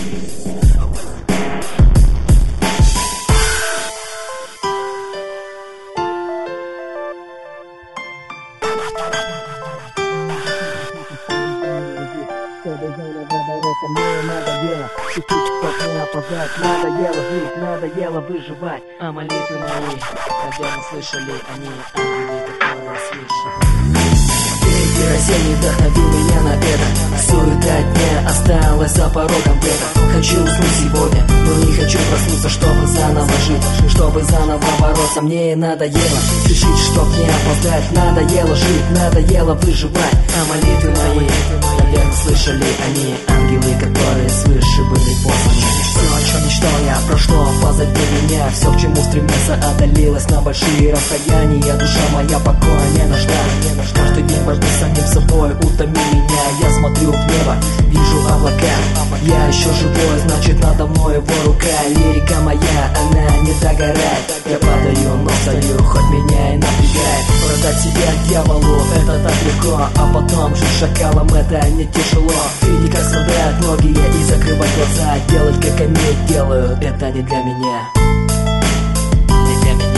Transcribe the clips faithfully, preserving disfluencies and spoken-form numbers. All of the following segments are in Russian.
Мне надоело чуть-чуть, чтоб не опоздать. Надоело жить, надоело выживать. А молитвы мои, наверное, слышали они, ангелы, которые слышат. Ветер осенний вдохновил меня на это. Суета дня осталась за порогом где-то. Хочу уснуть сегодня, но не хочу проснуться, чтобы заново жить, чтобы заново бороться. Мне надоело спешить, чтоб не опоздать. Надоело жить, надоело выживать. А молитвы мои, наверное, слышали они, ангелы, которые свыше были посланы. Все, о чем мечтал я, прошло позади меня. Все, к чему стремился, одолелось на большие расстояния. Душа моя покоя не нашла. Каждый день борьбы с самим собой утоми меня. Я смотрю в небо, вижу облака. Я еще живой, значит надо мной его рука. Лирика моя, она не догорает. Я падаю, но стою, хоть меня и напрягает. Продать себя дьяволу, это так легко. А потом жить шакалом, это не тяжело. Видеть, как страдают многие, и закрывать глаза. Делать, как они делают, это не для меня. Не для меня.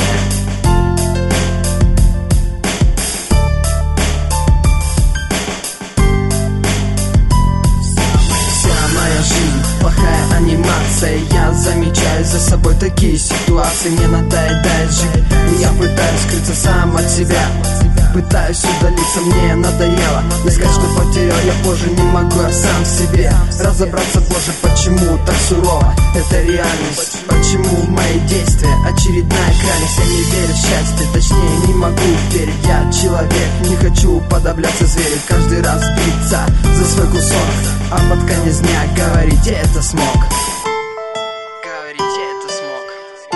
Плохая анимация, я замечаю за собой такие ситуации. Мне надоедает жить, и я пытаюсь скрыться сам от себя. Пытаюсь удалиться, мне надоело искать, что потерял я позже, не могу я сам в себе разобраться позже, почему так сурово это реальность. Почему мои действия очередная крайность. Я не верю в счастье, точнее не могу верить. Я человек, не хочу уподобляться зверю. Каждый раз биться за свой кусок, а под конец дня говорить, я это смог. Говорить, я это смог.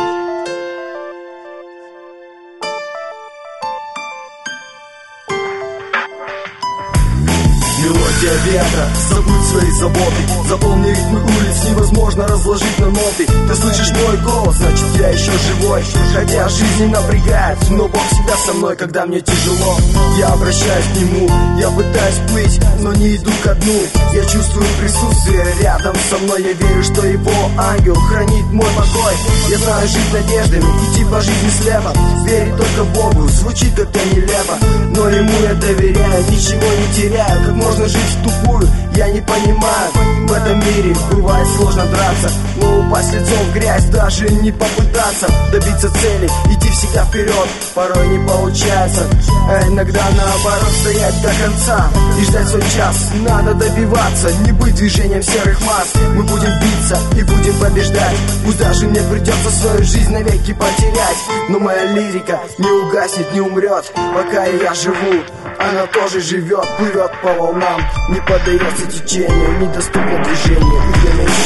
Мелодия ветра, забудь свои заботы. Запомни ритмы улиц, невозможно разложить на ноты. Ты слышишь мой голос, значит я еще живой. Хотя жизнь напрягает, но Бог всегда со мной, когда мне тяжело. Я обращаюсь к Нему, я пытаюсь плыть, но не иду ко дну. Я чувствую присутствие рядом со мной. Я верю, что Его ангел хранит мой покой. Я знаю жить надеждами, идти по жизни слепо. Верить только Богу, звучит как-то нелепо, но Ему я доверяю, ничего не теряю. Как можно жить в тупую, я не понимаю. В этом мире бывает сложно драться, но упасть лицом в грязь, даже не попытаться добиться цели, идти всегда вперед, порой не получается. А иногда наоборот стоять до конца и ждать свой час. Надо добиваться, не быть движением серых масс. Мы будем биться и будем побеждать. Пусть даже мне придется свою жизнь навеки потерять, но моя лирика не угаснет, не умрет, пока я живу. Она тоже живет, плывет по волнам, не поддается течению, недоступно движению. И для меня